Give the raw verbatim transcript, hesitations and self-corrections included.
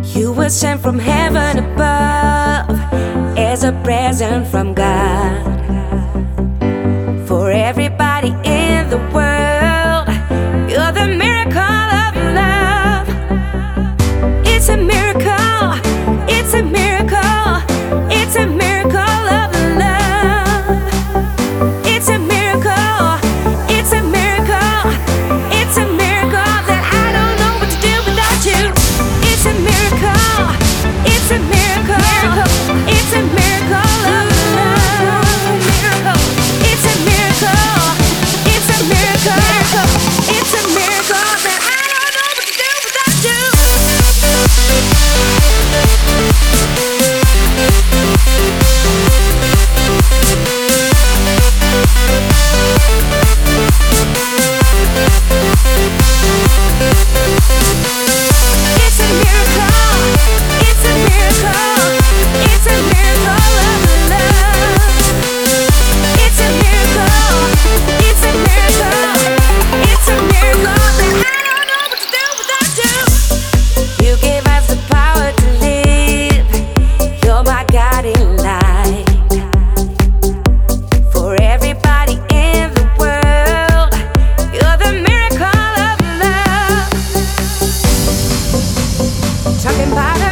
You were sent from heaven above as a present from God for everybody in the world. You're the miracle of love. It's a miracle, it's a miracle, it's a miracle of love. It's a miracle, it's a miracle, it's a miracle that I don't know what to do without you. It's a miracle, it's a miracle, it's a miracle of love. It's a miracle, it's a miracle, it's a miracle that I don't know what to do without you. It's a miracle, it's a miracle, it's a miracle of love. It's a miracle, it's a miracle, it's a miracle that I don't know what to do without you. You gave us the power to live. You're my guiding light for everybody in the world. You're the miracle of love. Talking about